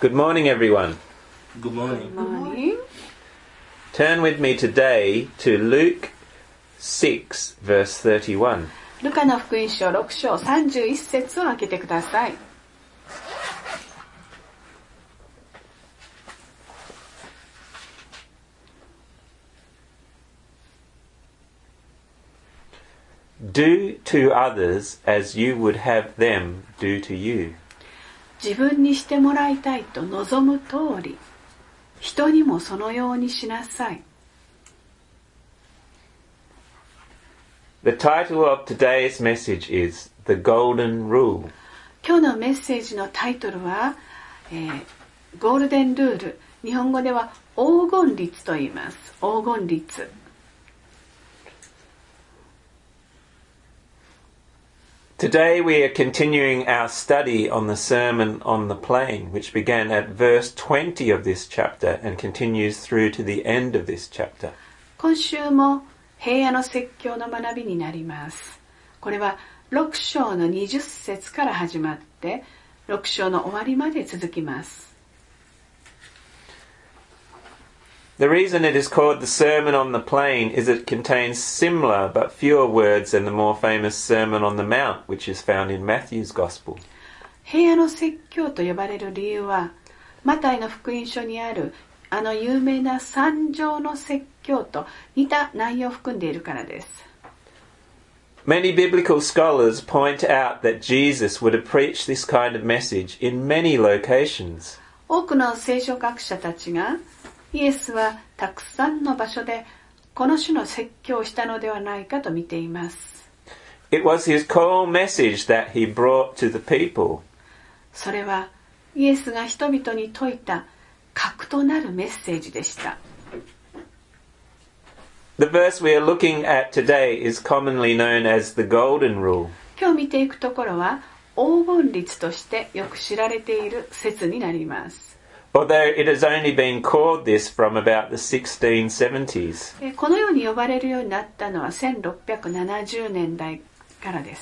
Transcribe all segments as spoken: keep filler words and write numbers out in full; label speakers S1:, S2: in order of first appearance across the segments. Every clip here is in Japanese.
S1: Good morning, everyone.
S2: Good morning.
S3: Good morning.
S1: Turn with me today to Luke six, verse thirty-one.
S3: ルカの福音書ろく章さんじゅういち節を開けてください。
S1: Do to others as you would have them do to you.
S3: 自分にしてもらいたいと望む通り、人にもそのようにしなさい。
S1: The title of today's message is The Golden Rule.
S3: 今日のメッセージのタイトルは、えー、ゴールデンルール。日本語では黄金律と言います。黄金律。
S1: Today we are continuing our study on the Sermon on the Plain, which began at verse twenty of this chapter and continues through to the end of this chapter.
S3: 今週も平野の説教の学びになります。これはろく章のにじゅっ節から始まってろく章の終わりまで続きます。
S1: The reason it is called the Sermon on the Plain is it contains similar but fewer words than the more famous Sermon on the Mount, which is found in Matthew's Gospel.
S3: 平野の説教と呼ばれる理由は、マタイの福音書にあるあの有名な山上の説教と似た内容を含んでいるからです。
S1: Many biblical scholars point out that Jesus would have preached this kind of message in many locations.
S3: 多くの聖書学者たちが、イエスはたくさんの場所でこの種の説教をしたのではないかと見ています。
S1: It was his core message that he brought to the people.
S3: それはイエスが人々に説いた核となるメッセージでした。
S1: The verse we are looking at today is commonly known as the Golden Rule.
S3: 今日見ていくところは黄金律としてよく知られている説になります。
S1: Although it has only been called this from about the sixteen seventies.
S3: このように呼ばれるようになったのはせんろっぴゃくななじゅうねんだいからです。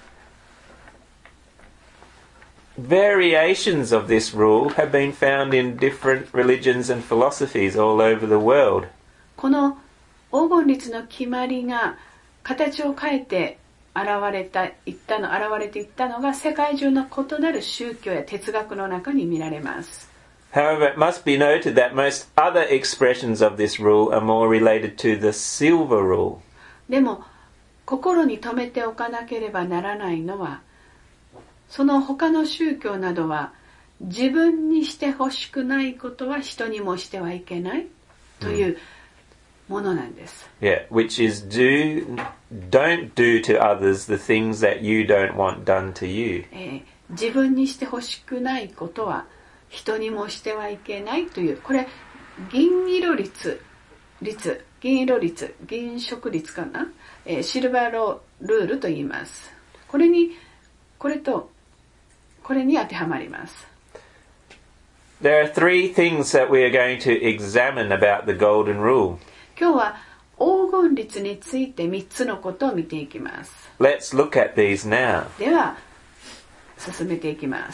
S1: Variations of this rule have been found in different religions and philosophies all over the world.
S3: この黄金律の決まりが形を変えて現れたいったの現れていったのが世界中の異なる宗教や哲学の中に見られます。
S1: However, it must be noted that most other expressions of this rule are more related to the silver rule.
S3: でも心に留めておかなければならないのは、その他の宗教などは自分にしてほしくないことは人にもしてはいけないというものなんです。
S1: Yeah, which is do, don't do to others the things that you don't want done to you.
S3: えー、自分にしてほしくないことは人にもしてはいけないという、これ銀色率率銀色率銀色率かな、えー、シルバーロールールと言います。これにこれとこれに当てはまります。
S1: There are three things that we are going to examine about the Golden Rule.
S3: 今日は黄金律についてみっつのことを見ていきます。
S1: Let's look at these now.
S3: では進めていきます。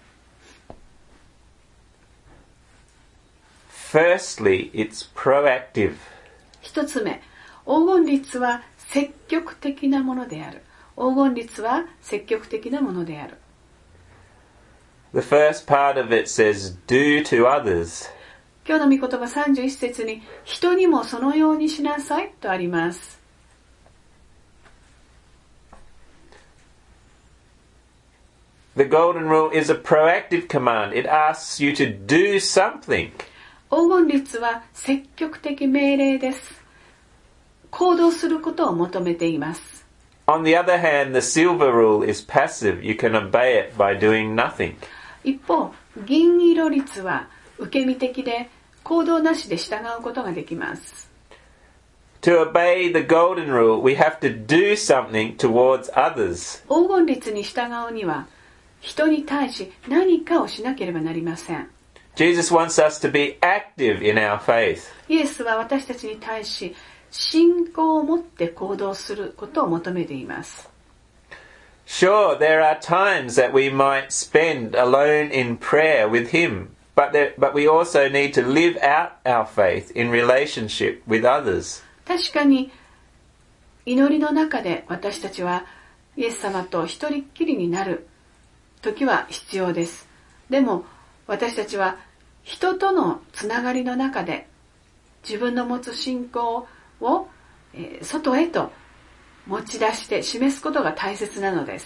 S1: Firstly, it's proactive.
S3: 一つ目、黄金律は積極的なものである。黄金律は積極的なものである。
S1: The first part of it says, do to others.
S3: 今日の御言葉さんじゅういち節に、人にもそのようにしなさいとあります。
S1: The Golden Rule is a proactive command. It asks you to do something.
S3: 黄金律は積極的命令です。行動することを求めています。
S1: On the other hand, the silver rule is passive. You can obey it by doing nothing.
S3: 一方、銀色律は受け身的で行動なしで従うことができます。
S1: To obey the golden rule, we have to do something towards others.
S3: 黄金律に従うには、人に対し何かをしなければなりません。
S1: Jesus wants us to be active in our faith.
S3: イエスは私たちに対し信仰を持って行動することを求めています。
S1: Sure, there are times that we might spend alone in prayer with Him, but, there, but we also need to live out our faith in relationship with others.
S3: 確かに祈りの中で私たちはイエス様と一人っきりになる時は必要です。でも私たちは人とのつながりの中で自分の持つ信仰を、えー、外へと持ち出して示すことが大切なのです。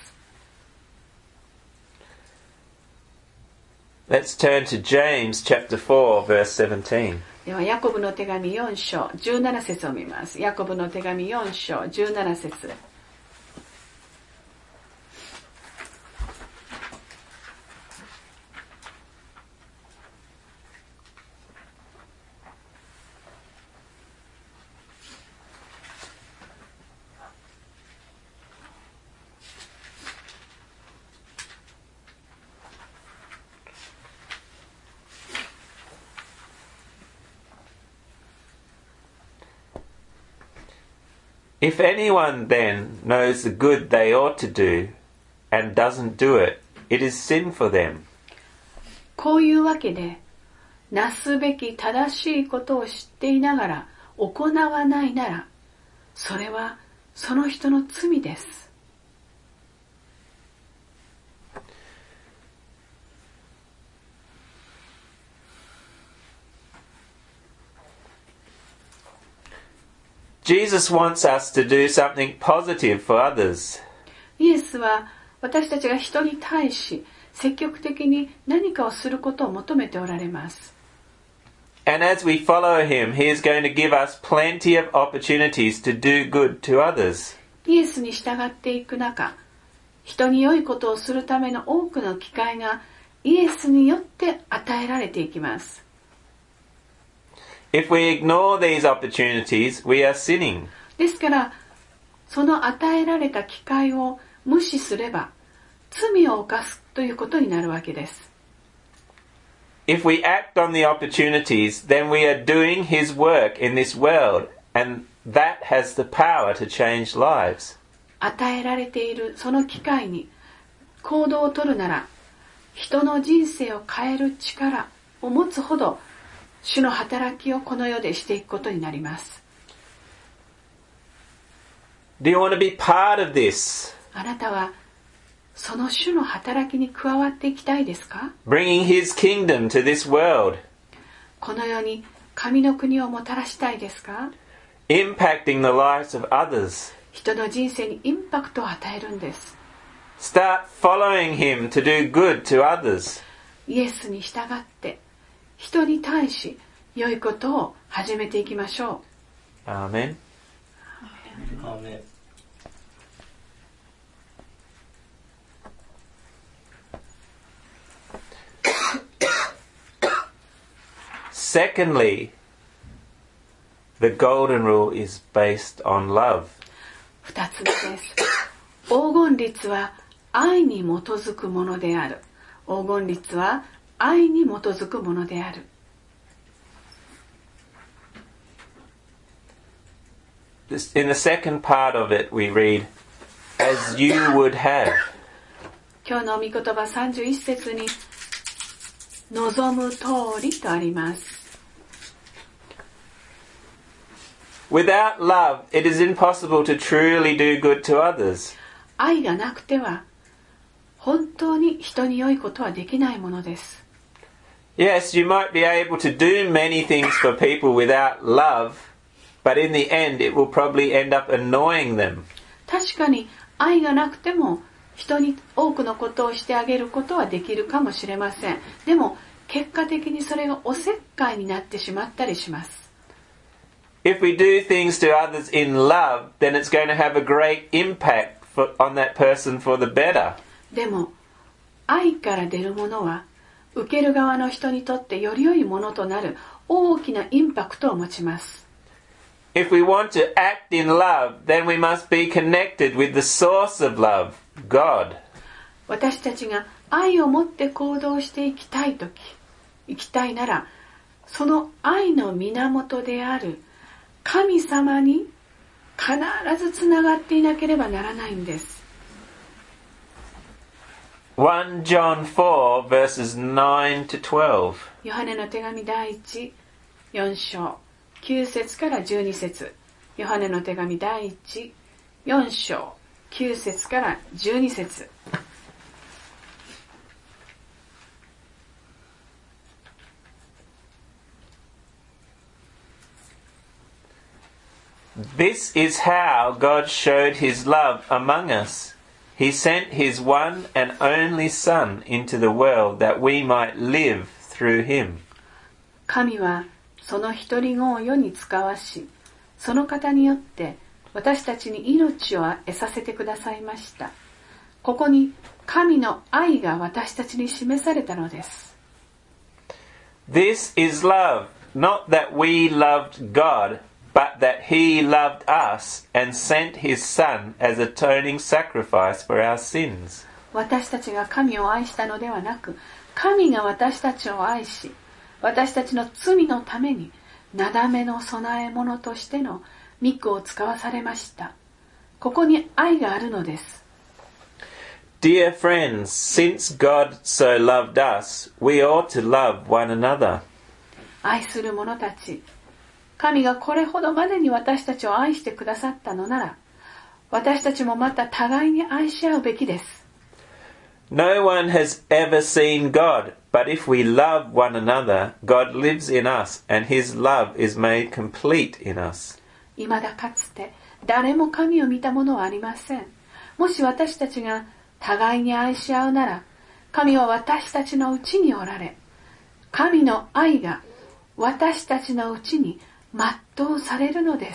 S1: Let's turn to James chapter four, verse seventeen.
S3: ではヤコブの手紙よん章じゅうなな節を見ます。ヤコブの手紙よん章じゅうなな節。
S1: If anyone then knows the good they ought to do and doesn't do it, it is sin for them.
S3: こういうわけで、なすべき正しいことを知っていながら行わないなら、それはその人の罪です。
S1: Jesus wants us to do something positive for others.
S3: イエスは私たちが人に対し積極的に何かをすることを求めておられます。
S1: And as we follow him, he is going to give us plenty of opportunities to do good to others.
S3: イエスに従っていく中、人に良いことをするための多くの機会がイエスによって与えられていきます。
S1: If we ignore these opportunities, we are sinning.
S3: ですから、その与えられた機会を無視すれば、罪を犯すということになるわけです。
S1: If we act on the opportunities, then we are doing His work in this world, and that has the power to change lives.
S3: 与えられているその機会に行動を取るなら、人の人生を変える力を持つほど、主の働きをこの世でしていくことになります。
S1: Do you want to be part of this?
S3: あなたはその主の働きに加わっていきたいですか？
S1: Bringing His kingdom to this world.
S3: この世に神の国をもたらしたいですか？
S1: Impacting the lives of others.
S3: 人の人生にインパクトを与えるんです。
S1: Start following Him to do good to others.
S3: イエスに従って人に対し良いことを始めていきましょう。
S1: アーメン。
S2: アーメン。
S1: Secondly, the golden rule is based on love.
S3: 二つ目です。黄金律は愛に基づくものである。黄金律は愛に基づくものである。
S1: In the second part of it, we read, as you would have.
S3: 今日の御言葉さんじゅういち節に、望む通りとあります。
S1: Without love, it is impossible to truly do good to others.
S3: 愛がなくては、本当に人に良いことはできないものです。
S1: Yes, you might be able to do many things for people without love, but in the end it will probably end up annoying them.
S3: 確かに愛がなくても人に多くのことをしてあげることはできるかもしれません。でも結果的にそれがおせっかいになってしまったりします。
S1: If we do things to others in love, then it's going to have a great impact for, on that person for the better.
S3: でも愛から出るものは受ける側の人にとってより良いものとなる大きなインパクトを持ちます。
S1: If we want to act in love, then we must be connected with the source of love, God.
S3: 私たちが愛を持って行動していきたいとき、生きたいなら、その愛の源である神様に必ずつながっていなければならないんです。
S1: First John four verses nine to twelve.
S3: ヨハネの手紙第一よん章きゅう節からじゅうに節。ヨハネの手紙第一よん章きゅう節からじゅうに節。
S1: This is how God showed his love among us. He sent his one and only Son into the world that we might live through him.
S3: 神はその一人子を世に使わし、その方によって私たちに命を得させてくださいました。ここに神の愛が私たちに示されたのです。
S1: This is love, not that we loved God, but that he loved us and sent his Son as atoning sacrifice for our sins.
S3: 私たちが神を愛したのではなく、神が私たちを愛し、私たちの罪のために、なだめの供え物としての御子を使わされました。ここに愛があるのです。
S1: Dear friends, since God so loved us, we ought to love one another.
S3: 愛する者たち、神がこれほどまでに私たちを愛してくださったのなら、私たちもまた互いに愛し合うべきです。
S1: No one has ever seen God, but if we love one another, God lives in us and his love is made complete in us.
S3: 未だかつて誰も神を見た者はありません。もし私たちが互いに愛し合うなら、神は私たちのうちにおられ、神の愛が私たちのうちに全うされるのです。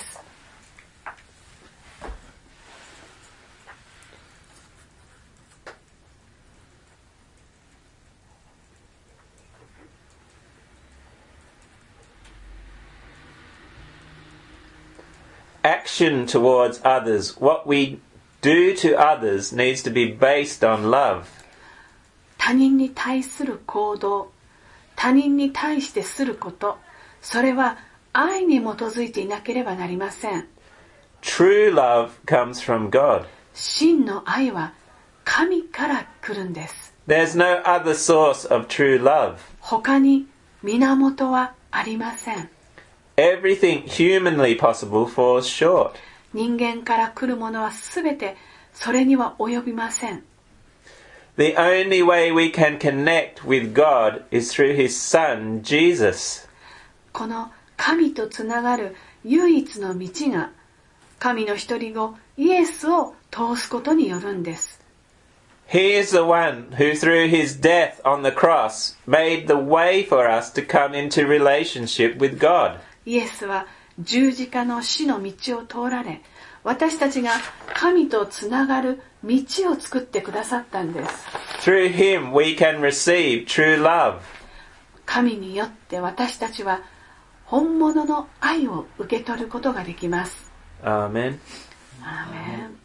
S1: Action towards others, what we do to others, needs to be based on love.
S3: 他人に対する行動、他人に対してすること、それは愛に基づいていなければなりません。
S1: True love comes from God.
S3: 真の愛は神から来るんです。
S1: There's no other source of true love.
S3: 他に源はありません。
S1: Everything humanly possible falls short.
S3: 人間から来るものはすべてそれには及びません。
S1: The only way we can connect with God is through his Son, Jesus.
S3: この神とつながる唯一の道が神の一人子イエスを通すことによるんです。
S1: He is the one who through his death on the cross made the way for us to come into relationship with God.
S3: イエスは十字架の死の道を通られ、私たちが神とつながる道を作ってくださったんです。
S1: Through him we can receive true love.
S3: 神によって私たちは本物の愛を受け取ることができます。
S1: Amen.
S3: アーメン。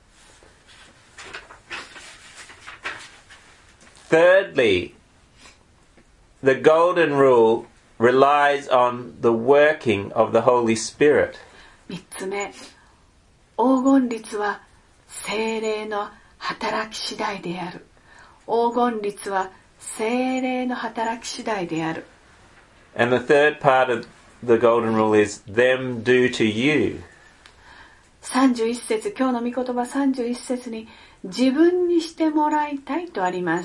S1: Thirdly, the golden rule relies on the working of the Holy Spirit.
S3: 三つ目、黄金律は聖霊の働き次第である。黄金律は聖霊の働き次第である。
S1: And the third part of the golden rule is them do to you.
S3: さんじゅういち節、今日の御言葉さんじゅういち節に自分にしてもらいたいとあります。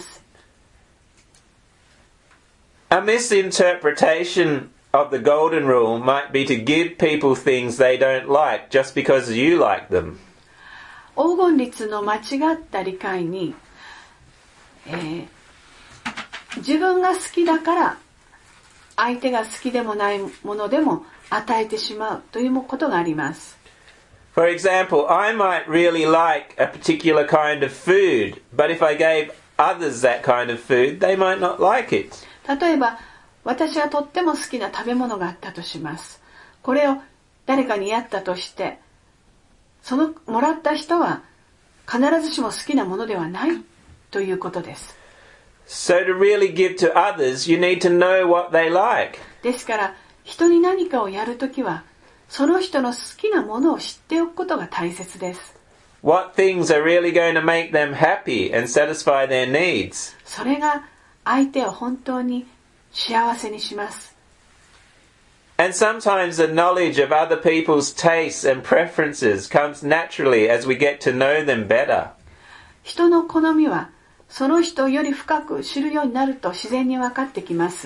S1: A misinterpretation of the golden rule might be to give people things they don't like just because you like them.
S3: 黄金律の間違った理解に、えー、自分が好きだから相手が好きでもないものでも与えてしまうということがあります。
S1: For example, I might really like a particular kind of food, but if I gave others that kind of food, they might not like it.
S3: 例えば、私はとっても好きな食べ物があったとします。これを誰かにやったとして、そのもらった人は必ずしも好きなものではないということです。
S1: So to really give to others, you need to know what they like.
S3: ですから、人に何かをやるときは、その人の好きなものを知っておくことが大切です。
S1: what things are really going to make them happy and satisfy their needs.
S3: それが相手を本当に幸せにします。
S1: And sometimes the knowledge of other people's tastes and preferences comes naturally as we get to know them better.
S3: 人の好みはその人より深く知るようになると自然に分かってきます。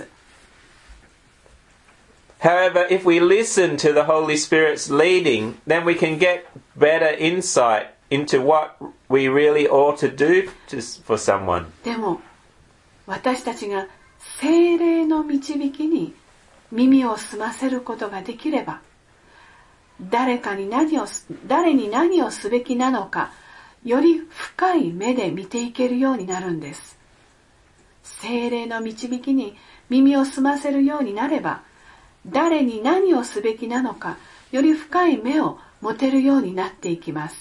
S1: However, if we listen to the Holy Spirit's leading, then we can get better insight into what we really ought to do to, for someone.
S3: でも私たちが聖霊の導きに耳を澄ませることができれば、誰かに何を、誰に何をすべきなのか、より深い目で見ていけるようになるんです。聖霊の導きに耳を澄ませるようになれば、誰に何をすべきなのか、より深い目を持てるようになっていきます。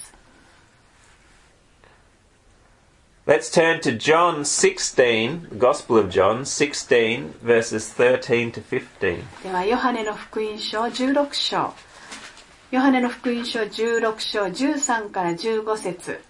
S1: Let's turn to John sixteen, the Gospel of John sixteen, verses thirteen to fifteen.
S3: では、ヨハネの福音書じゅうろく章。ヨハネの福音書じゅうろく章じゅうさんからじゅうご節。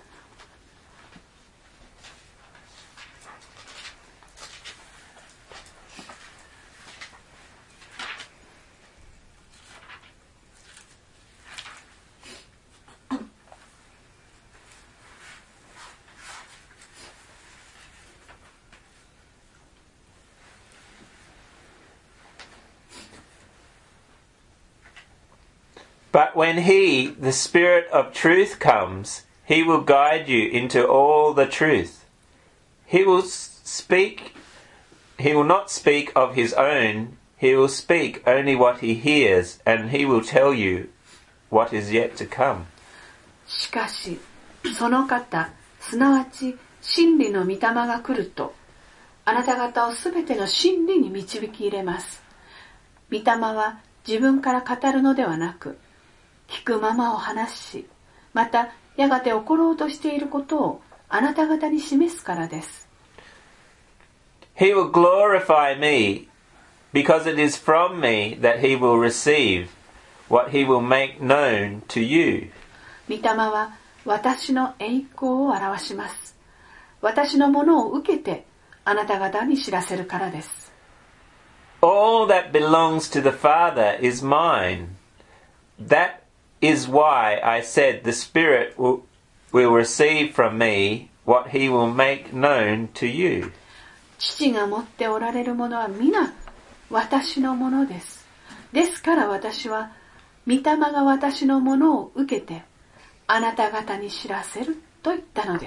S1: But when he, the Spirit of truth, comes, he will guide you into all the truth. He will speak, he will not speak of his own, he will speak only what he hears, and he will tell you what is yet to come.
S3: しかし、その方、すなわち真理の御霊が来ると、あなた方をすべての真理に導き入れます。御霊は自分から語るのではなく、聞くままを話し、またやがて起ころうとしていることをあなた方に示すからです。
S1: He will glorify me, because it is from me that he will receive what he will make known to you.
S3: 御霊は私の栄光を表します。私のものを受けてあなた方に知らせるからです。
S1: All that belongs to the Father is mine. That is why I said the Spirit will, will receive from me what he will make known to you.
S3: 父が持っておられるものは皆私のものです。ですから私は御霊が私のものを受けてあなた方に知らせると言ったのです。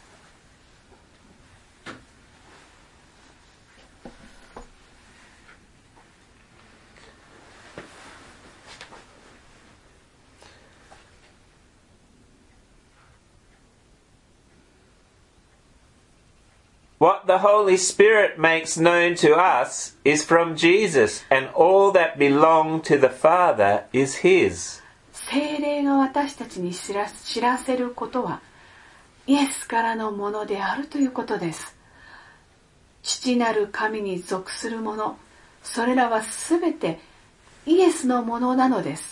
S1: What the Holy Spirit makes known to us is from Jesus, and all that belong to the Father is His.
S3: 聖霊が私たちに知ら、知らせることはイエスからのものであるということです。父なる神に属するもの、それらはすべてイエスのものなのです。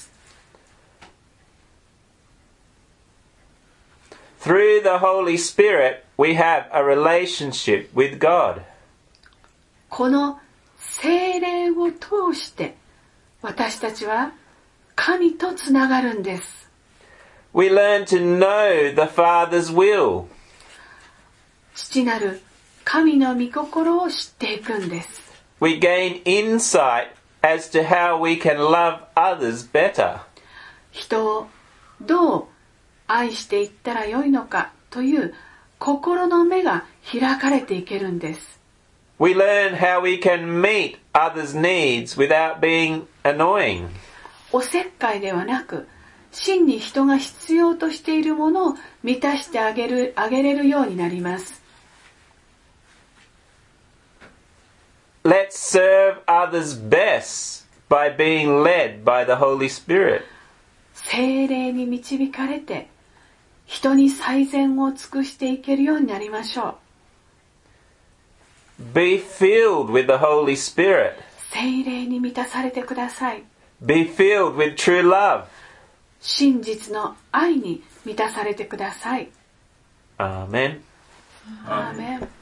S1: Through the Holy Spirit, we have a relationship with God.
S3: この聖霊を通して私たちは神とつながるんです。
S1: We learn to know the Father's will.
S3: 父なる神の御心を知っていくんです。
S1: We gain insight as to how we can love others better.
S3: 人をどう愛していったらよいのかという心の目が開かれていけるんです。
S1: We learn how we can meet others' needs without being annoying.
S3: おせっかいではなく、真に人が必要としているものを満たしてあげる、あげれるようになります。
S1: Let's serve others best by being led by the Holy Spirit.
S3: 聖霊に導かれて、人に最善を尽くしていけるようになりましょう。
S1: Be filled with the Holy Spirit.
S3: 聖霊に満たされてください。
S1: Be filled with true love.
S3: 真実の愛に満たされてください。
S1: Amen.
S3: アーメン。